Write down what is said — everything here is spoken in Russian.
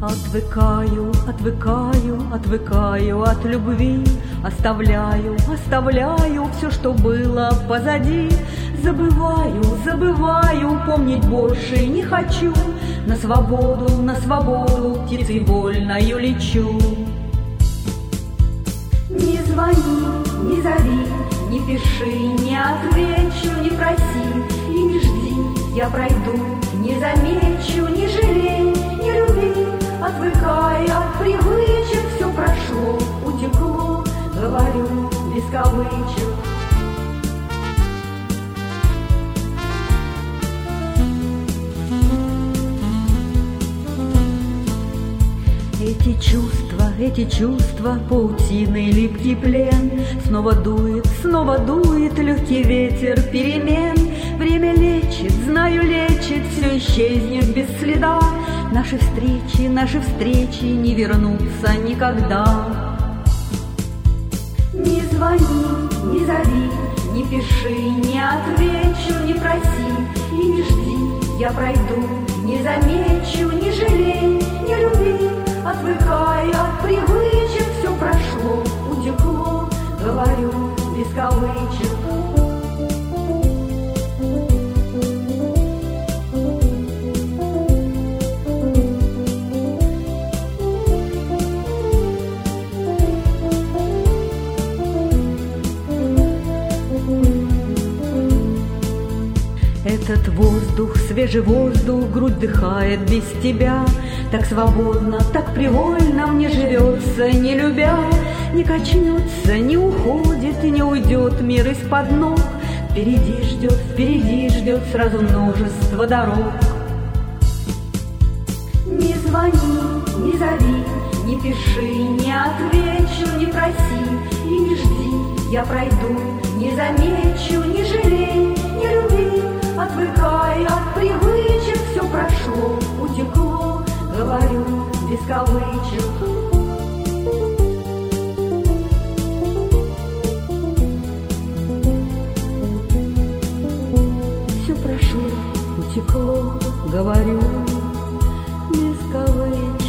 Отвыкаю, отвыкаю, отвыкаю от любви, оставляю, оставляю все, что было позади. Забываю, забываю, помнить больше не хочу. На свободу птицей вольною лечу. Не звони, не зови, не пиши, не отвечу, не проси и не жди. Я пройду, не замечу, не жалей, не люби. Отвыкая от привычек, все прошло, утекло, говорю без кавычек. Эти чувства, паутиной липкий плен. Снова дует легкий ветер перемен. Время лечит, знаю, лечит, все исчезнет без следа. Наши встречи не вернутся никогда. Не звони, не зови, не пиши, не отвечу, не проси и не жди. Я пройду, не замечу, не жалей, не люби. Отвыкая от привычек, все прошло, утекло, говорю без кавычек. Этот воздух, свежий воздух, грудь дыхает без тебя. Так свободно, так привольно мне живется, не любя. Не качнется, не уходит и не уйдет мир из-под ног. Впереди ждет сразу множество дорог. Не звони, не зови, не пиши, не отвечу, не проси и не жди. Я пройду, не замечу, не жалей, не люби. Отвыкая от привычек, все прошло, утекло, говорю без кавычек. Все прошло, утекло, говорю без кавычек.